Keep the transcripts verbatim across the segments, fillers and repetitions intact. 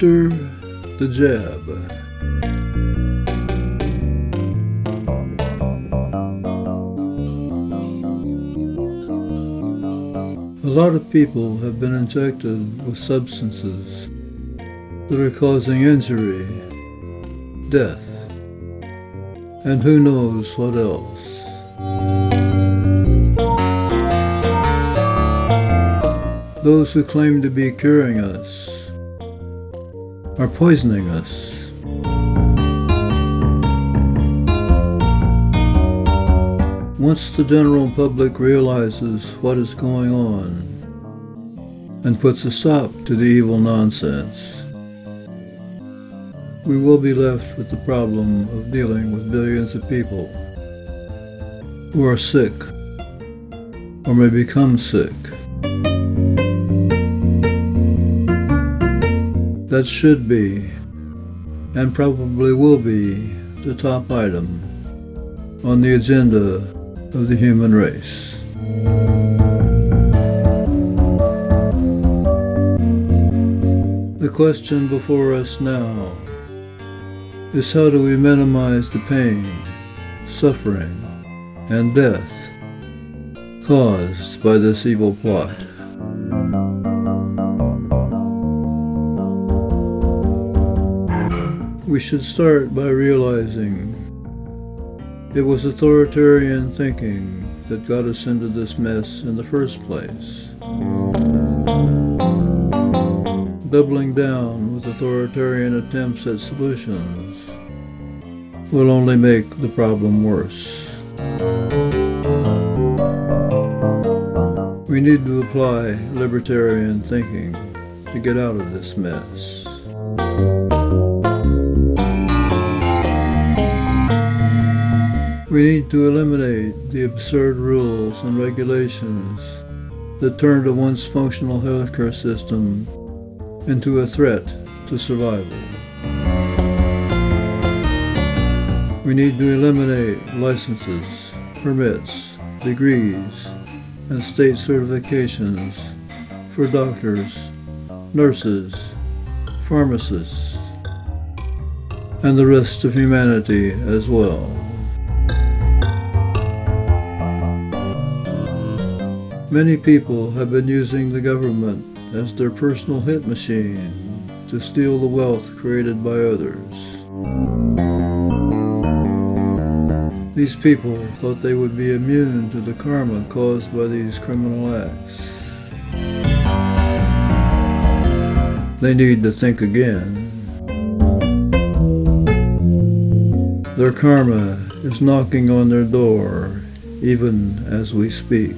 After the jab. A lot of people have been injected with substances that are causing injury, death, and who knows what else. Those who claim to be curing us are poisoning us. Once the general public realizes what is going on and puts a stop to the evil nonsense, we will be left with the problem of dealing with billions of people who are sick or may become sick. That should be, and probably will be, the top item on the agenda of the human race. The question before us now is, how do we minimize the pain, suffering, and death caused by this evil plot? We should start by realizing it was authoritarian thinking that got us into this mess in the first place. Doubling down with authoritarian attempts at solutions will only make the problem worse. We need to apply libertarian thinking to get out of this mess. We need to eliminate the absurd rules and regulations that turned a once functional healthcare system into a threat to survival. We need to eliminate licenses, permits, degrees, and state certifications for doctors, nurses, pharmacists, and the rest of humanity as well. Many people have been using the government as their personal hit machine to steal the wealth created by others. These people thought they would be immune to the karma caused by these criminal acts. They need to think again. Their karma is knocking on their door even as we speak.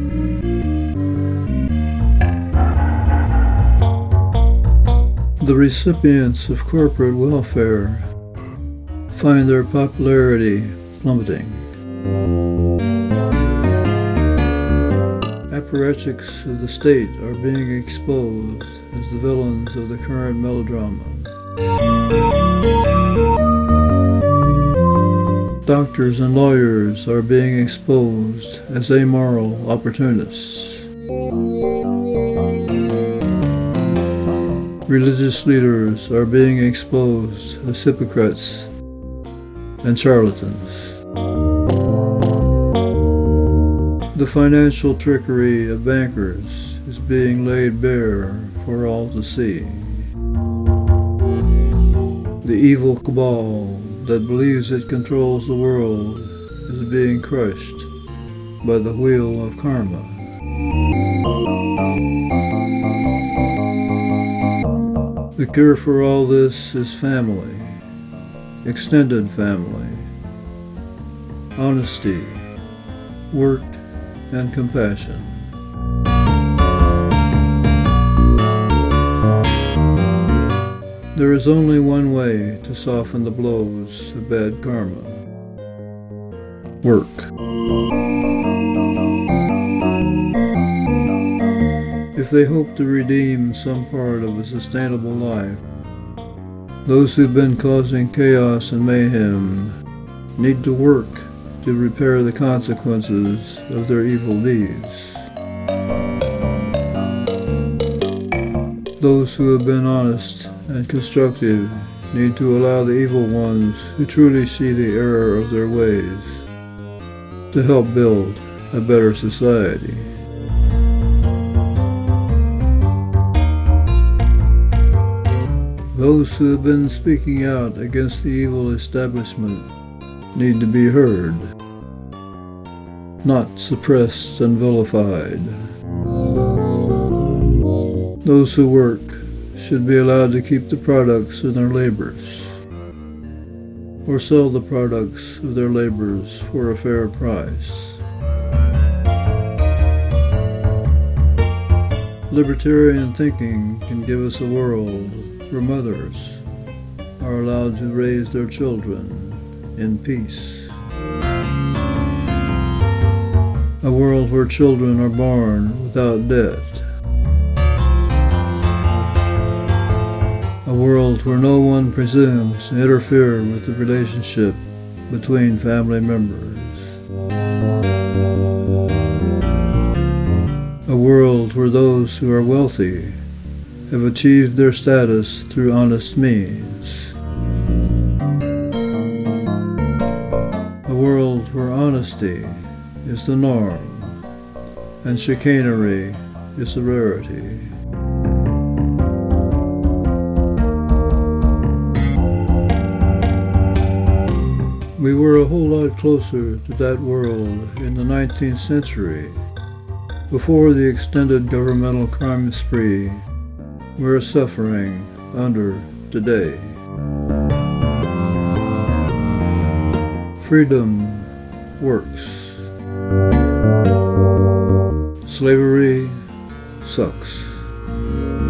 The recipients of corporate welfare find their popularity plummeting. Apparatchiks of the state are being exposed as the villains of the current melodrama. Doctors and lawyers are being exposed as amoral opportunists. Religious leaders are being exposed as hypocrites and charlatans. The financial trickery of bankers is being laid bare for all to see. The evil cabal that believes it controls the world is being crushed by the wheel of karma. The cure for all this is family, extended family, honesty, work, and compassion. There is only one way to soften the blows of bad karma: work. If they hope to redeem some part of a sustainable life, those who've been causing chaos and mayhem need to work to repair the consequences of their evil deeds. Those who have been honest and constructive need to allow the evil ones who truly see the error of their ways to help build a better society. Those who have been speaking out against the evil establishment need to be heard, not suppressed and vilified. Those who work should be allowed to keep the products of their labors, or sell the products of their labors for a fair price. Libertarian thinking can give us a world where mothers are allowed to raise their children in peace. A world where children are born without debt. A world where no one presumes to interfere with the relationship between family members. A world where those who are wealthy have achieved their status through honest means. A world where honesty is the norm and chicanery is the rarity. We were a whole lot closer to that world in the nineteenth century, before the extended governmental crime spree we're suffering under today. Freedom works. Slavery sucks.